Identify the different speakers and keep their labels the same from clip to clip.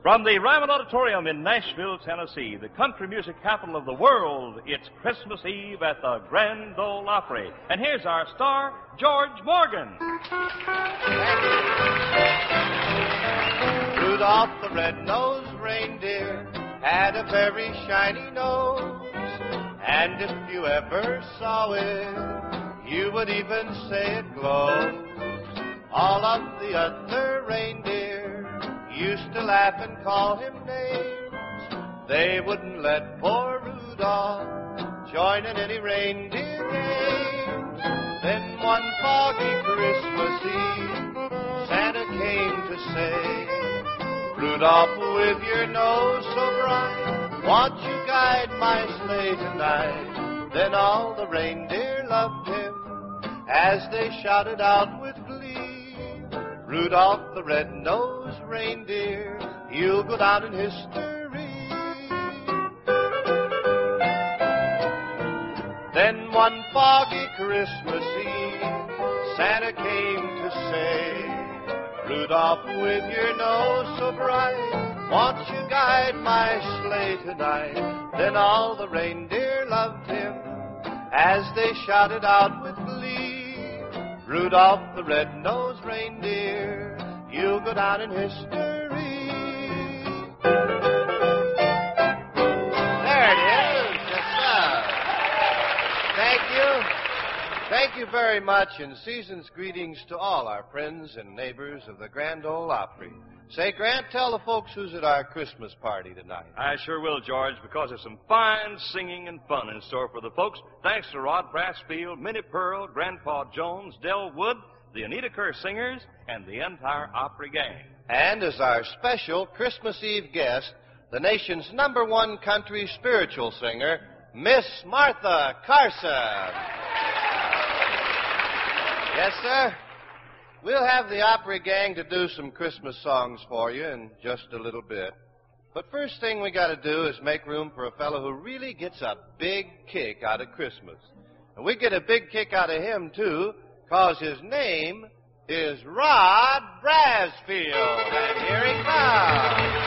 Speaker 1: From the Ryman Auditorium in Nashville, Tennessee, the country music capital of the world, it's Christmas Eve at the Grand Ole Opry. And here's our star, George Morgan.
Speaker 2: Rudolph the red-nosed reindeer had a very shiny nose, and if you ever saw it, you would even say it glows. All of the other reindeer used to laugh and call him names. They wouldn't let poor Rudolph join in any reindeer games. Then one foggy Christmas Eve, Santa came to say, Rudolph, with your nose so bright, won't you guide my sleigh tonight? Then all the reindeer loved him as they shouted out with glee, Rudolph the red-nosed reindeer, you'll go down in history. Then one foggy Christmas Eve, Santa came to say, Rudolph, with your nose so bright, won't you guide my sleigh tonight? Then all the reindeer loved him as they shouted out with glee, Rudolph the red-nosed reindeer, you'll go down in history. There it is. Yes, sir. Thank you. Thank you very much, and season's greetings to all our friends and neighbors of the Grand Ole Opry. Say, Grant, tell the folks who's at our Christmas party tonight.
Speaker 1: I sure will, George, because there's some fine singing and fun in store for the folks. Thanks to Rod Brassfield, Minnie Pearl, Grandpa Jones, Del Wood, the Anita Kerr Singers, and the entire Opry gang.
Speaker 2: And as our special Christmas Eve guest, the nation's #1 country spiritual singer, Miss Martha Carson. Yes, sir. We'll have the Opry gang to do some Christmas songs for you in just a little bit. But first thing we got to do is make room for a fellow who really gets a big kick out of Christmas. And we get a big kick out of him, too, because his name is Rod Brassfield. And here he comes.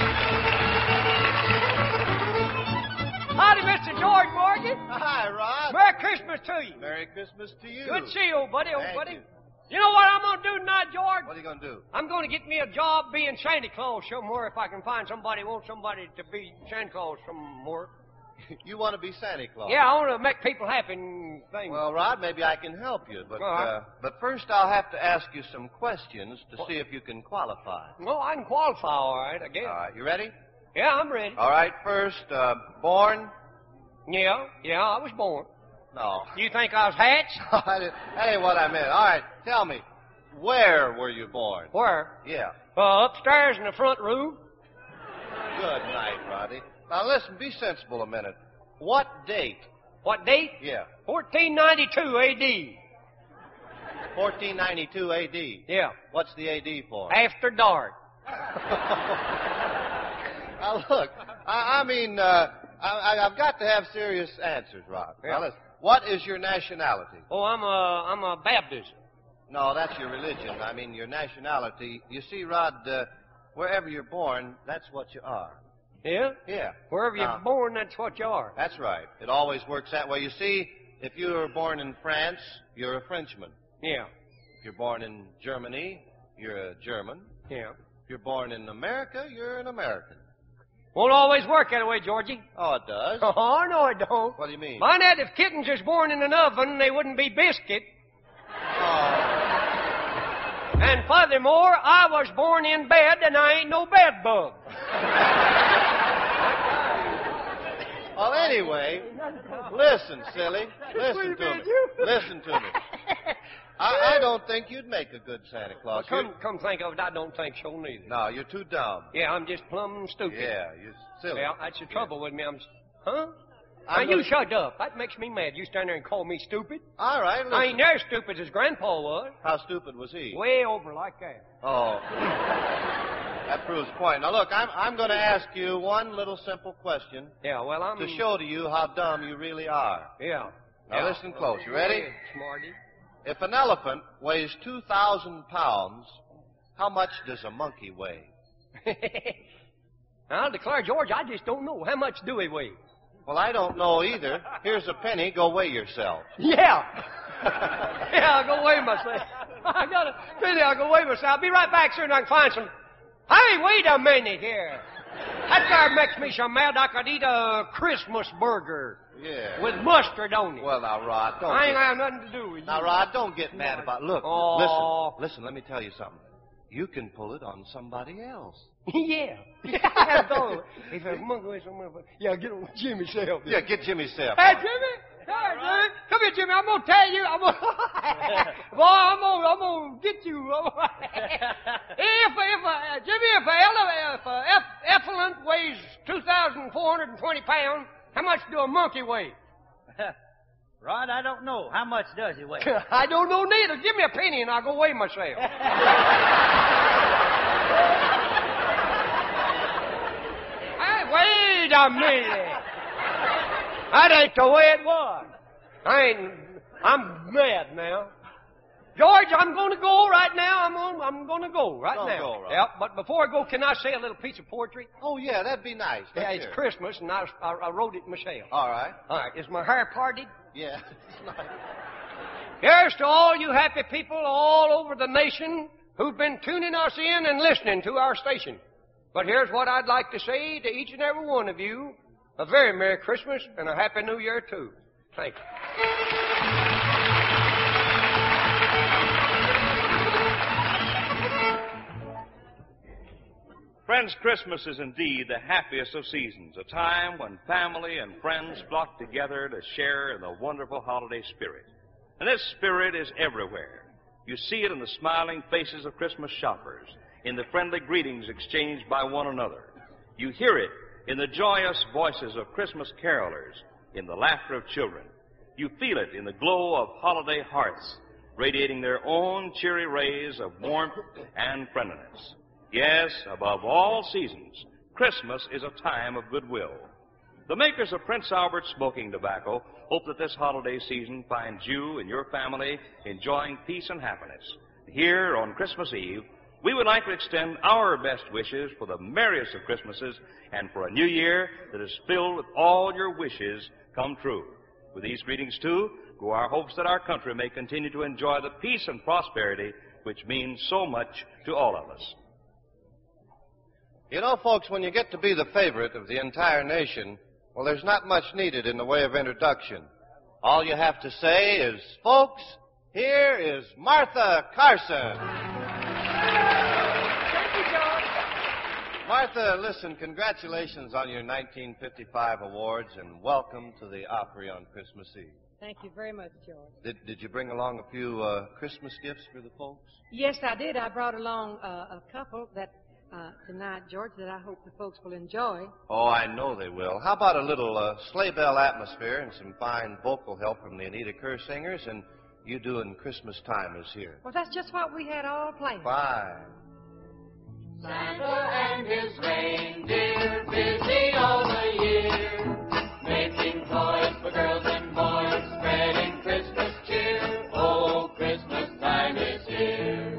Speaker 3: Howdy, Mr. George Morgan.
Speaker 2: Hi, Rod.
Speaker 3: Merry Christmas to you.
Speaker 2: Merry Christmas to you.
Speaker 3: Good to see you, old buddy, old
Speaker 2: Thank
Speaker 3: buddy.
Speaker 2: you.
Speaker 3: You know what I'm going to do tonight, George?
Speaker 2: What are you going to do?
Speaker 3: I'm going to get me a job being Santa Claus somewhere if I can find somebody who wants somebody to be Santa Claus somewhere.
Speaker 2: You want to be Santa Claus?
Speaker 3: Yeah, I want to make people happy and things.
Speaker 2: Well, Rod, maybe I can help you, but
Speaker 3: All right.
Speaker 2: but first I'll have to ask you some questions to see if you can qualify.
Speaker 3: Well, I can qualify all right, I guess.
Speaker 2: All right, you ready?
Speaker 3: Yeah, I'm ready.
Speaker 2: All right, first, born?
Speaker 3: Yeah, I was born.
Speaker 2: No.
Speaker 3: You think I was hatched?
Speaker 2: That ain't what I meant. All right, tell me, where were you born?
Speaker 3: Where?
Speaker 2: Yeah.
Speaker 3: Upstairs in the front room.
Speaker 2: Good night, Roddy. Now listen, be sensible a minute. What date?
Speaker 3: What date?
Speaker 2: Yeah.
Speaker 3: 1492 A.D.
Speaker 2: 1492 A.D.
Speaker 3: Yeah.
Speaker 2: What's the A.D. for?
Speaker 3: After dark.
Speaker 2: Now look, I've got to have serious answers, Rod.
Speaker 3: Yeah.
Speaker 2: Now listen, what is your nationality?
Speaker 3: Oh, I'm a Baptist.
Speaker 2: No, that's your religion. I mean your nationality. You see, Rod, wherever you're born, that's what you are.
Speaker 3: Yeah?
Speaker 2: Yeah.
Speaker 3: Wherever you're born, that's what you are.
Speaker 2: That's right. It always works that way. You see, if you were born in France, you're a Frenchman.
Speaker 3: Yeah.
Speaker 2: If you're born in Germany, you're a German.
Speaker 3: Yeah.
Speaker 2: If you're born in America, you're an American.
Speaker 3: Won't always work that way, Georgie.
Speaker 2: Oh, it does?
Speaker 3: Oh, no, it don't.
Speaker 2: What do you mean?
Speaker 3: Mind that if kittens is born in an oven, they wouldn't be biscuit.
Speaker 2: Oh.
Speaker 3: And furthermore, I was born in bed, and I ain't no bed bug.
Speaker 2: Well, anyway, listen, silly. Listen to me. Listen to me. I don't think you'd make a good Santa Claus.
Speaker 3: Well, come think of it, I don't think so neither.
Speaker 2: No, you're too dumb.
Speaker 3: Yeah, I'm just plumb stupid.
Speaker 2: Yeah, you're silly.
Speaker 3: Well, that's the trouble with me. Huh?
Speaker 2: I'm
Speaker 3: Now, you
Speaker 2: gonna-
Speaker 3: shut up. That makes me mad. You stand there and call me stupid.
Speaker 2: All right, listen.
Speaker 3: I ain't near as stupid as Grandpa was.
Speaker 2: How stupid was he?
Speaker 3: Way over like that.
Speaker 2: Oh. That proves the point. Now, look, I'm going to ask you one little simple question
Speaker 3: Yeah, well, I'm...
Speaker 2: to show to you how dumb you really are.
Speaker 3: Yeah.
Speaker 2: Now,
Speaker 3: Yeah.
Speaker 2: listen close. You ready?
Speaker 3: Go ahead, Smarty.
Speaker 2: If an elephant weighs 2,000 pounds, how much does a monkey weigh?
Speaker 3: I'll declare, George, I just don't know. How much do he weigh?
Speaker 2: Well, I don't know either. Here's a penny. Go weigh yourself.
Speaker 3: Yeah. Yeah, I'll go weigh myself. I got a penny. I'll go weigh myself. I'll be right back soon. I can find some. Hey, wait a minute here. That guy makes me so mad I could eat a Christmas burger.
Speaker 2: Yeah.
Speaker 3: With mustard on it.
Speaker 2: Well, now, Rod, don't.
Speaker 3: I ain't got nothing to do with you.
Speaker 2: Now, Rod, don't get mad about. Look,
Speaker 3: Oh.
Speaker 2: listen. Let me tell you something. You can pull it on somebody else.
Speaker 3: Yeah. I don't. If a monkey with some yeah, get on Jimmy Self.
Speaker 2: Yeah, get Jimmy Self.
Speaker 3: Hey, Jimmy. Hey, Jimmy. Come here, Jimmy. I'm gonna tell you. Boy, I'm gonna get you. Jimmy, if a effluent weighs 2,420 pounds, how much do a monkey weigh?
Speaker 4: Rod, I don't know. How much does he weigh?
Speaker 3: I don't know neither. Give me a penny and I'll go weigh myself. Hey, wait a minute. That ain't the way it was. I'm mad now. George, I'm going to go right now. I'm going to go right now.
Speaker 2: Go, Rod.
Speaker 3: Yep, but before I go, can I say a little piece of poetry?
Speaker 2: Oh, yeah, that'd be nice.
Speaker 3: Yeah,
Speaker 2: Let's
Speaker 3: it's
Speaker 2: hear it.
Speaker 3: Christmas, and I wrote it myself.
Speaker 2: All right.
Speaker 3: All right, is my hair parted?
Speaker 2: Yeah. It's nice.
Speaker 3: Here's to all you happy people all over the nation who've been tuning us in and listening to our station. But here's what I'd like to say to each and every one of you. A very Merry Christmas and a Happy New Year, too. Thank you.
Speaker 1: Friends, Christmas is indeed the happiest of seasons, a time when family and friends flock together to share in the wonderful holiday spirit. And this spirit is everywhere. You see it in the smiling faces of Christmas shoppers, in the friendly greetings exchanged by one another. You hear it in the joyous voices of Christmas carolers, in the laughter of children. You feel it in the glow of holiday hearts, radiating their own cheery rays of warmth and friendliness. Yes, above all seasons, Christmas is a time of goodwill. The makers of Prince Albert smoking tobacco hope that this holiday season finds you and your family enjoying peace and happiness. Here on Christmas Eve, we would like to extend our best wishes for the merriest of Christmases and for a new year that is filled with all your wishes come true. With these greetings, too, go our hopes that our country may continue to enjoy the peace and prosperity which means so much to all of us.
Speaker 2: You know, folks, when you get to be the favorite of the entire nation, well, there's not much needed in the way of introduction. All you have to say is, folks, here is Martha Carson.
Speaker 5: Thank you, George.
Speaker 2: Martha, listen, congratulations on your 1955 awards and welcome to the Opry on Christmas Eve.
Speaker 5: Thank you very much, George.
Speaker 2: Did you bring along a few Christmas gifts for the folks?
Speaker 5: Yes, I did. I brought along a couple that tonight, George, that I hope the folks will enjoy.
Speaker 2: Oh, I know they will. How about a little sleigh bell atmosphere and some fine vocal help from the Anita Kerr Singers, and you doing Christmas Time is Here.
Speaker 5: Well, that's just what we had all planned.
Speaker 2: Fine.
Speaker 6: Santa and his reindeer busy all the year, making toys for girls and boys, spreading Christmas cheer. Oh, Christmas time is here.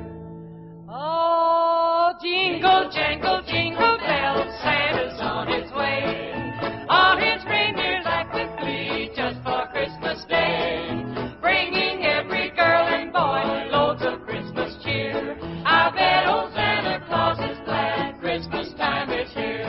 Speaker 5: Oh, jingle, jangle, jingle bells, Santa's on his way. All his reindeers act with glee just for Christmas Day, bringing every girl and boy loads of Christmas cheer. I bet old Santa Claus is glad Christmas time is here.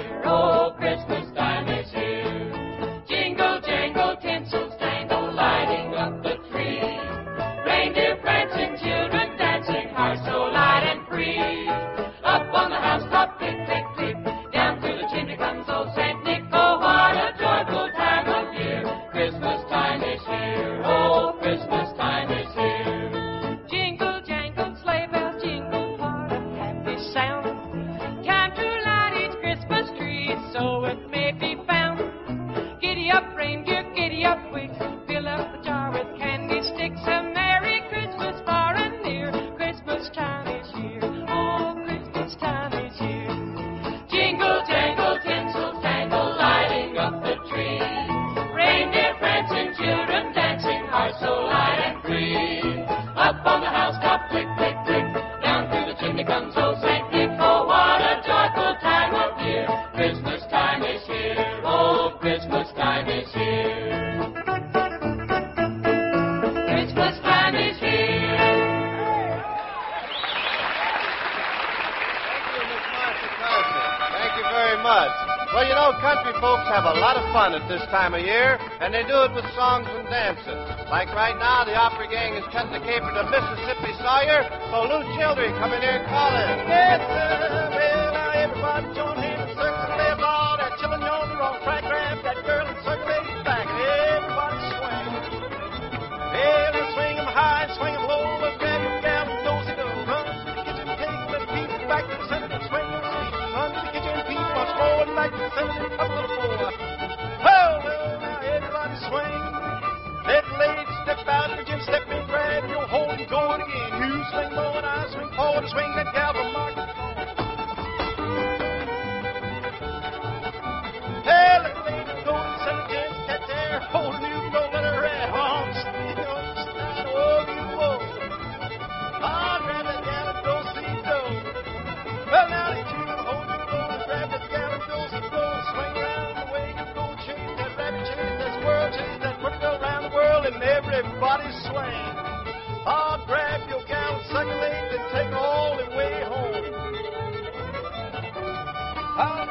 Speaker 2: Carson. Thank you very much. Well, you know, country folks have a lot of fun at this time of year, and they do it with songs and dances. Like right now, the opera gang is cutting the caper to Mississippi Sawyer, so Lou Childry, come in here and call in.
Speaker 7: Yes, sir. Well, now everybody join hands and circle the left. All that chillin' on the wrong track. Grab that girl and circle it back. Everybody swing. Well, now swing 'em high and swing 'em low. But grab your gal and do-si-do. Run to the kitchen, take the people back to the center and swing your seat. Run to the kitchen, people once more and back to the center and couple of four. Well, now everybody swing. Let the ladies step out, and Jim step in, grab your hold and go it again. You swing low and I swing forward and swing that gal from market. Hey, let the ladies go to the center, Jim, catch there, hold you, don't let her rest. On, stand, oh, you whoa. Ah, grab that gal and go see go. Well, now that you hold you, go and grab that gal and go see go. Swing around the way you go, chase that rabbit, chase that squirrel, chase that pretty girl around the world, and everybody swing. Ah, grab your gal and suck her legs and take her all the way home. Ah.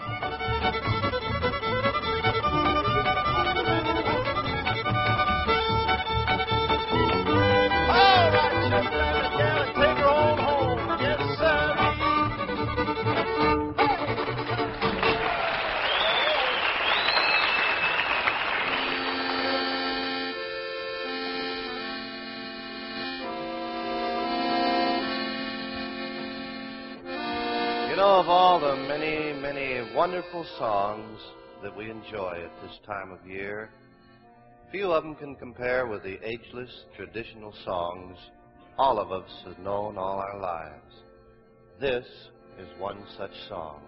Speaker 7: All right, just grab that gal and take her on home. Yes, sir.
Speaker 2: You know, of all the many, many wonderful songs that we enjoy at this time of year, few of them can compare with the ageless traditional songs all of us have known all our lives. This is one such song.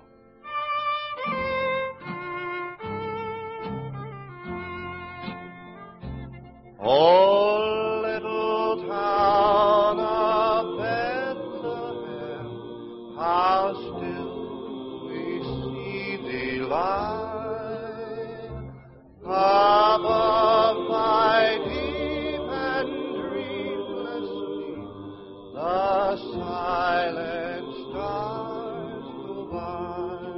Speaker 2: Oh, little town of Bethlehem, how still we see thee lie above thy deep and dreamless sleep. The silent stars go by,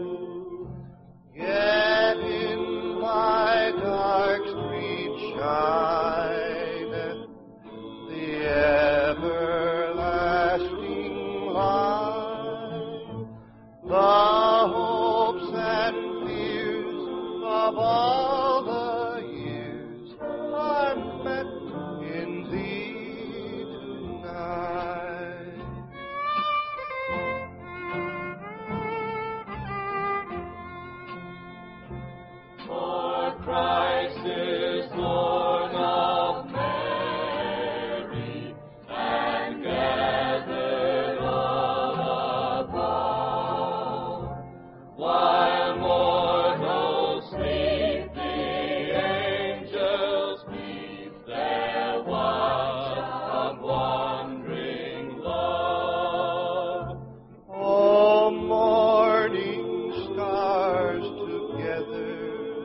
Speaker 2: yet in thy dark street shineth the everlasting light. The hopes and fears of all the years are met in thee tonight.
Speaker 6: For Christ is Lord of Mary, and gathered all above. While mortals sleep, the angels keep their watch of wandering love.
Speaker 2: Oh, morning stars together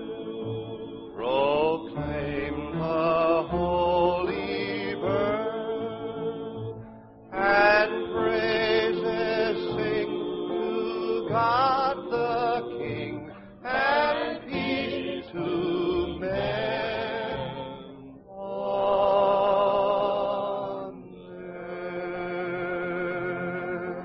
Speaker 2: proclaim the holy birth, and praises sing to God the King, and peace to men on earth.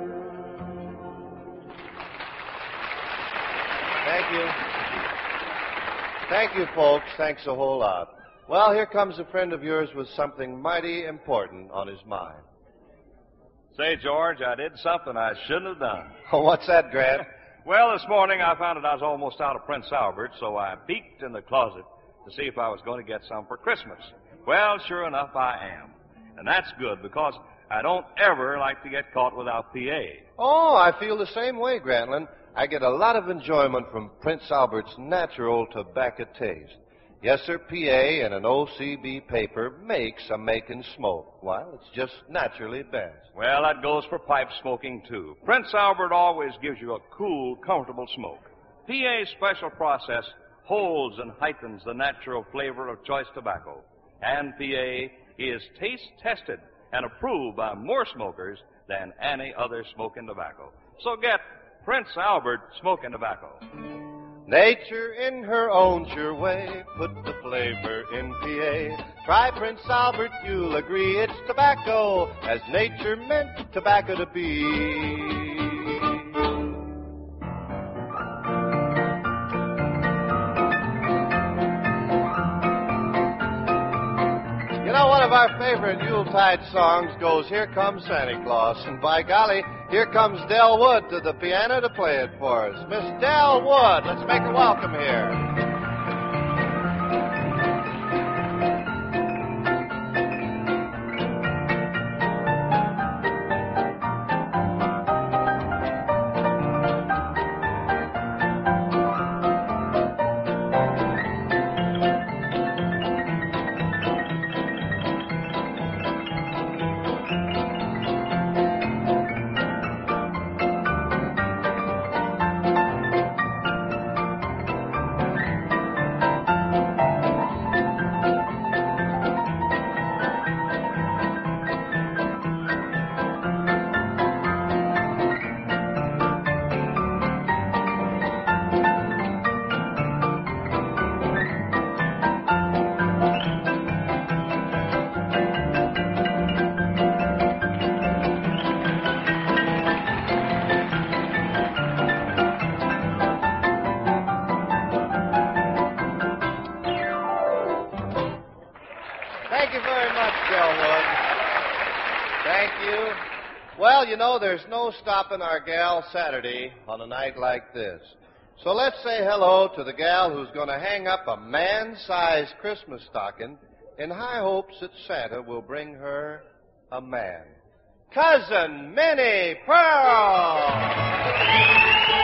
Speaker 2: Thank you. Thank you, folks. Thanks a whole lot. Well, here comes a friend of yours with something mighty important on his mind.
Speaker 1: Say, George, I did something I shouldn't have done.
Speaker 2: Oh, what's that, Grant?
Speaker 1: Well, this morning I found that I was almost out of Prince Albert, so I peeked in the closet to see if I was going to get some for Christmas. Well, sure enough, I am. And that's good because I don't ever like to get caught without PA.
Speaker 2: Oh, I feel the same way, Grantlin. I get a lot of enjoyment from Prince Albert's natural tobacco taste. Yes, sir, PA and an OCB paper makes a making smoke. Well, it's just naturally best.
Speaker 1: Well, that goes for pipe smoking, too. Prince Albert always gives you a cool, comfortable smoke. PA's special process holds and heightens the natural flavor of choice tobacco. And PA is taste-tested and approved by more smokers than any other smoking tobacco. So get Prince Albert smoking tobacco.
Speaker 2: Nature in her own sure way put the flavor in PA. Try Prince Albert, you'll agree it's tobacco, as nature meant tobacco to be. You know, one of our favorite Yuletide songs goes, Here Comes Santa Claus, and by golly, here comes Del Wood to the piano to play it for us. Miss Del Wood, let's make her welcome here. Thank you very much, Delwood. Thank you. Well, you know, there's no stopping our gal Saturday on a night like this. So let's say hello to the gal who's going to hang up a man-sized Christmas stocking in high hopes that Santa will bring her a man. Cousin Minnie Pearl!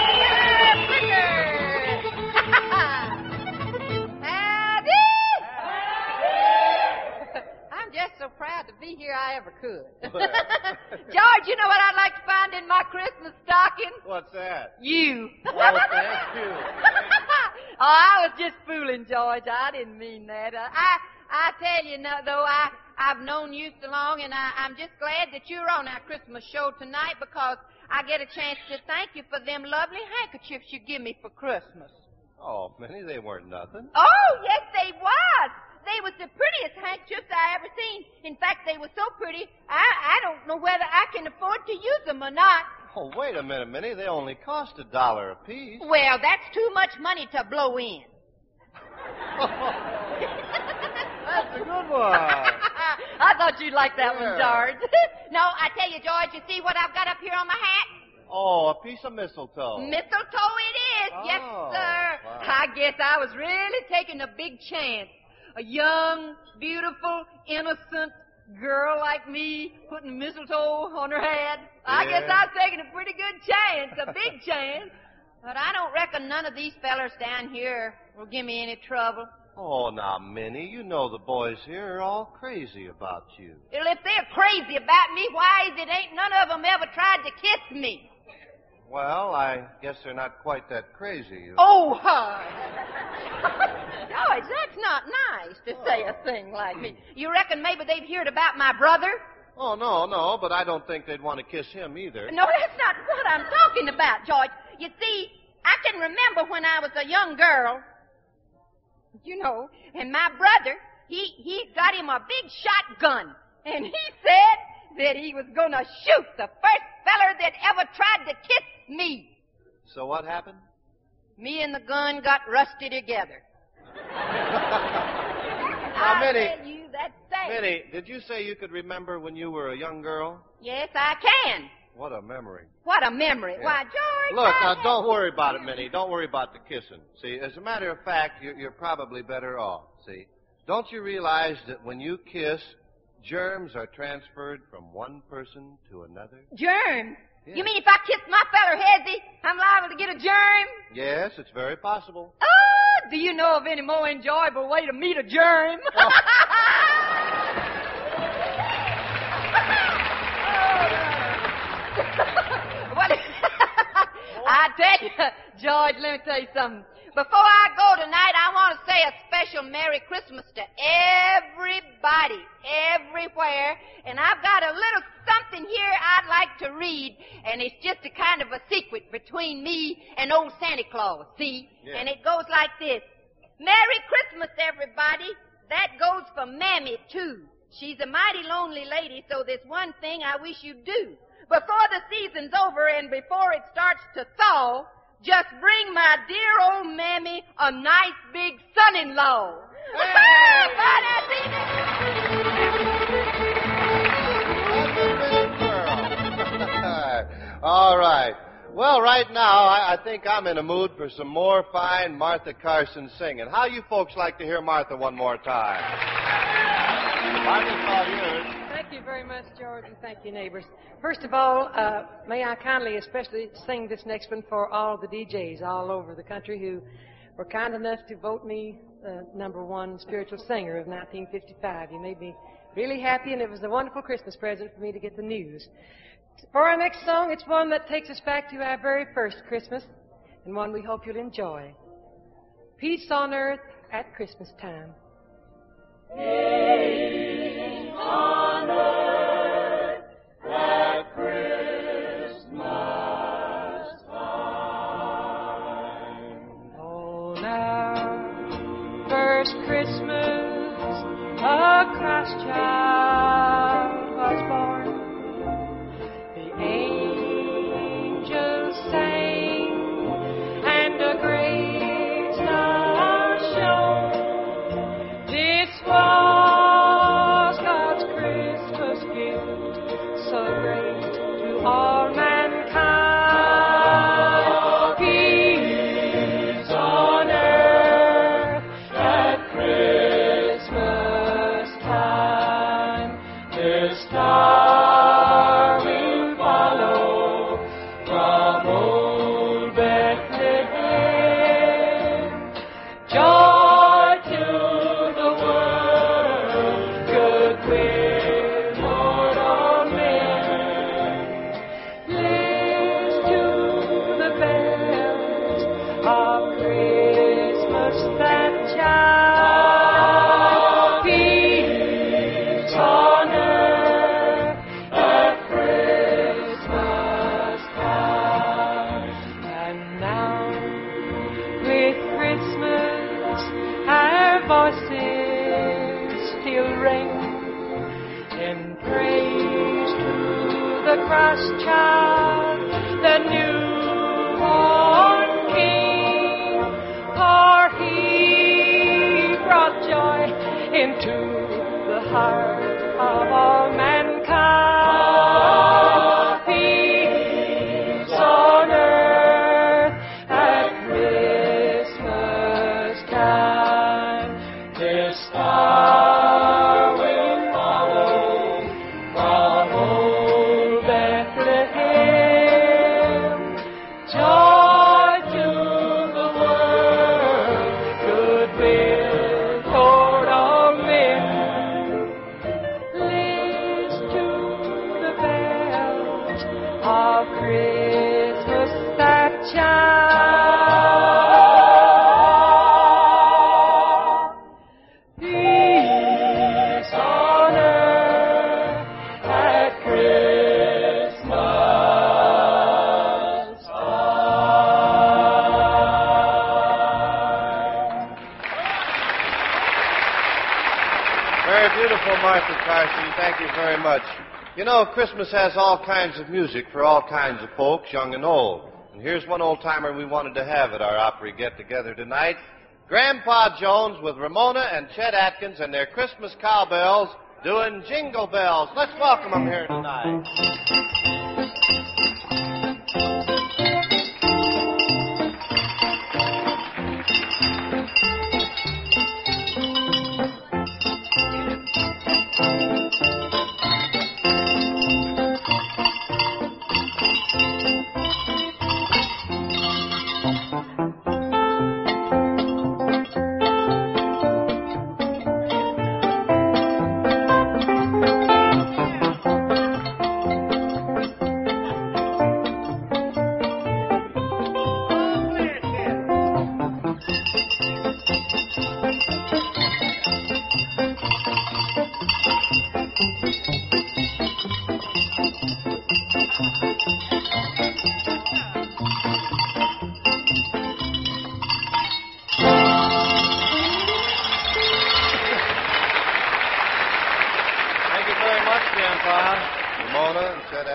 Speaker 8: So proud to be here I ever could. George, you know what I'd like to find in my Christmas stocking?
Speaker 2: What's that?
Speaker 8: You.
Speaker 2: Oh, thank you.
Speaker 8: Oh, I was just fooling, George. I didn't mean that. I tell you, though, I've known you so long, and I'm just glad that you're on our Christmas show tonight because I get a chance to thank you for them lovely handkerchiefs you give me for Christmas.
Speaker 2: Oh, Minnie, they weren't nothing.
Speaker 8: Oh, yes, they was. They was the prettiest handkerchiefs I ever seen. In fact, they were so pretty, I don't know whether I can afford to use them or not.
Speaker 2: Oh, wait a minute, Minnie. They only cost $1 a piece.
Speaker 8: Well, that's too much money to blow in.
Speaker 2: That's a good one.
Speaker 8: I thought you'd like that one, George. No, I tell you, George, you see what I've got up here on my hat?
Speaker 2: Oh, a piece of mistletoe.
Speaker 8: Mistletoe it is. Yes, sir.
Speaker 2: Wow.
Speaker 8: I guess I was really taking a big chance. A young, beautiful, innocent girl like me putting mistletoe on her head. I guess I was taking a pretty good chance, a big chance. But I don't reckon none of these fellers down here will give me any trouble.
Speaker 2: Oh, now, Minnie, you know the boys here are all crazy about you.
Speaker 8: Well, if they're crazy about me, why is it ain't none of them ever tried to kiss me?
Speaker 2: Well, I guess they're not quite that crazy.
Speaker 8: Oh, George, that's not nice to say a thing like me. You reckon maybe they've heard about my brother?
Speaker 2: Oh, no, but I don't think they'd want to kiss him either.
Speaker 8: No, that's not what I'm talking about, George. You see, I can remember when I was a young girl, you know, and my brother, he got him a big shotgun, and he said that he was going to shoot the first feller that ever tried to kiss me.
Speaker 2: So what happened?
Speaker 8: Me and the gun got rusty together.
Speaker 2: Now, Minnie,
Speaker 8: tell you, that's sad.
Speaker 2: Minnie, did you say you could remember when you were a young girl?
Speaker 8: Yes, I can.
Speaker 2: What a memory.
Speaker 8: What a memory.
Speaker 2: Yeah.
Speaker 8: Why, George...
Speaker 2: Look, now, don't worry about it, Minnie. Don't worry about the kissing. See, as a matter of fact, you're probably better off, see. Don't you realize that when you kiss, germs are transferred from one person to another?
Speaker 8: Germs?
Speaker 2: Yeah.
Speaker 8: You mean if I kiss my feller Hezzy, I'm liable to get a germ?
Speaker 2: Yes, it's very possible.
Speaker 8: Oh, do you know of any more enjoyable way to meet a germ? Well, I tell you, George, let me tell you something. Before I go tonight, I want to say a special Merry Christmas to everybody everybody, everywhere. And I've got a little something here I'd like to read, and it's just a kind of a secret between me and old Santa Claus, see?
Speaker 2: Yeah.
Speaker 8: And it goes like this. Merry Christmas, everybody. That goes for Mammy, too. She's a mighty lonely lady, so there's one thing I wish you'd do. Before the season's over and before it starts to thaw, just bring my dear old Mammy a nice big son-in-law.
Speaker 2: Hey!
Speaker 8: Bye, that's it.
Speaker 2: All right. Well, right now, I think I'm in a mood for some more fine Martha Carson singing. How you folks like to hear Martha one more time? Martha, it's all yours.
Speaker 9: Thank you very much, George, and thank you, neighbors. First of all, may I kindly especially sing this next one for all the DJs all over the country who were kind enough to vote me the #1 spiritual singer of 1955. You made me really happy, and it was a wonderful Christmas present for me to get the news. For our next song, it's one that takes us back to our very first Christmas, and one we hope you'll enjoy. Peace on earth at Christmas time.
Speaker 6: Peace on earth at Christmas time.
Speaker 9: On our first Christmas, a Christ child was born. The angels sang, and a great star shone. This was God's Christmas gift, so great to all mankind. Peace on earth at Christmas time. The star will follow from old Bethlehem. Joy to the world, goodwill toward all men. Listen to the bells of Christmas that chime. Peace on earth at Christmas time. And now, with Christmas, our voices still ring in praise to the Christ child, the newborn King. For He brought joy into the heart of all mankind. Peace on earth at Christmas time. This star will follow from old Bethlehem. Joy to the world, goodwill toward all men. Listen to the bells of Christmas that chime. Peace on earth at Christmas time.
Speaker 2: Very beautiful, Martha Carson. Thank you very much. You know, Christmas has all kinds of music for all kinds of folks, young and old. And here's one old-timer we wanted to have at our Opry get-together tonight. Grandpa Jones with Ramona and Chet Atkins and their Christmas cowbells doing Jingle Bells. Let's welcome them here tonight.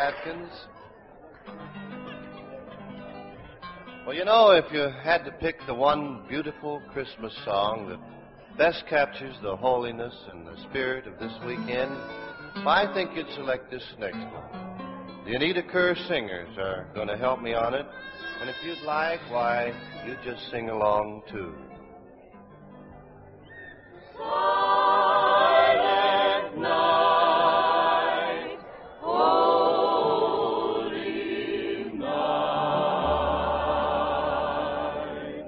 Speaker 2: Atkins. Well, you know, if you had to pick the one beautiful Christmas song that best captures the holiness and the spirit of this weekend, I think you'd select this next one. The Anita Kerr Singers are going to help me on it. And if you'd like, why, you just sing along, too.
Speaker 6: Silent night, holy night.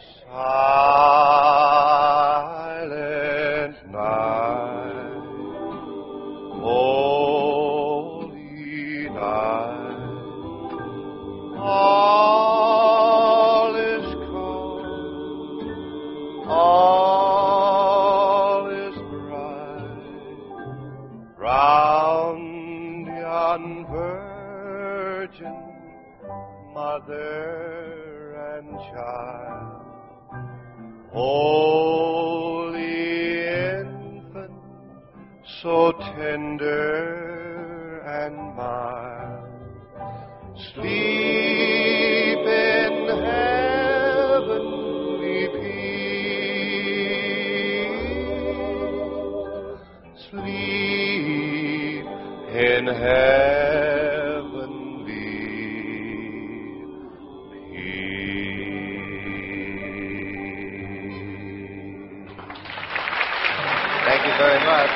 Speaker 2: Silent night, holy night. All is calm, all is bright, round yon virgin mother and child. Holy infant, so tender and mild, sleep in heavenly peace. Sleep in heavenly peace. Thank you very much.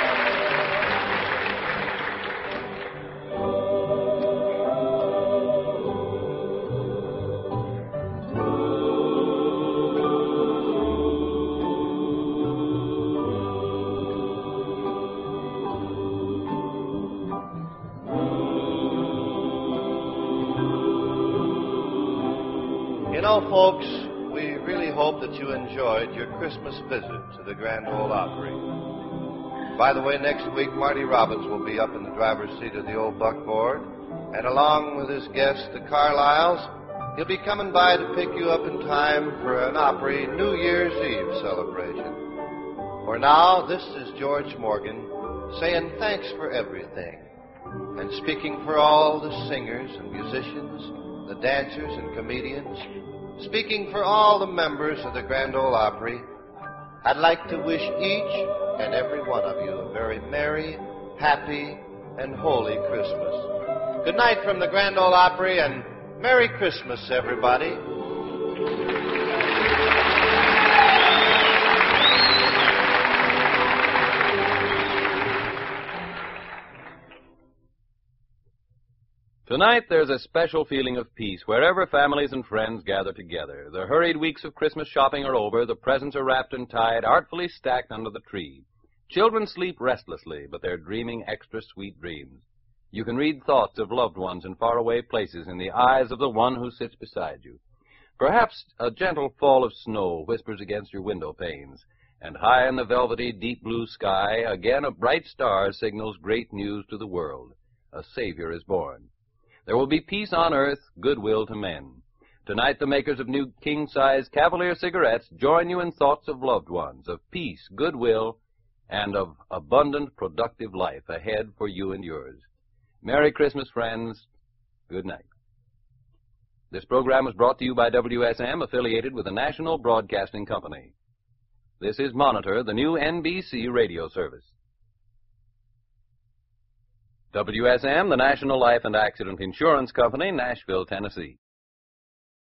Speaker 2: You know, folks, we really hope that you enjoyed your Christmas visit to the Grand Ole Opry. By the way, next week, Marty Robbins will be up in the driver's seat of the old buckboard, and along with his guests, the Carlyles, he'll be coming by to pick you up in time for an Opry New Year's Eve celebration. For now, this is George Morgan saying thanks for everything, and speaking for all the singers and musicians, the dancers and comedians, speaking for all the members of the Grand Ole Opry, I'd like to wish each and every one of you a very merry, happy, and holy Christmas. Good night from the Grand Ole Opry, and Merry Christmas, everybody.
Speaker 10: Tonight, there's a special feeling of peace wherever families and friends gather together. The hurried weeks of Christmas shopping are over. The presents are wrapped and tied, artfully stacked under the tree. Children sleep restlessly, but they're dreaming extra sweet dreams. You can read thoughts of loved ones in faraway places in the eyes of the one who sits beside you. Perhaps a gentle fall of snow whispers against your window panes, and high in the velvety, deep blue sky, again a bright star signals great news to the world. A Savior is born. There will be peace on earth, goodwill to men. Tonight, the makers of new king-size Cavalier cigarettes join you in thoughts of loved ones, of peace, goodwill, and of abundant, productive life ahead for you and yours. Merry Christmas, friends. Good night. This program was brought to you by WSM, affiliated with the National Broadcasting Company. This is Monitor, the new NBC radio service. WSM, the National Life and Accident Insurance Company, Nashville, Tennessee.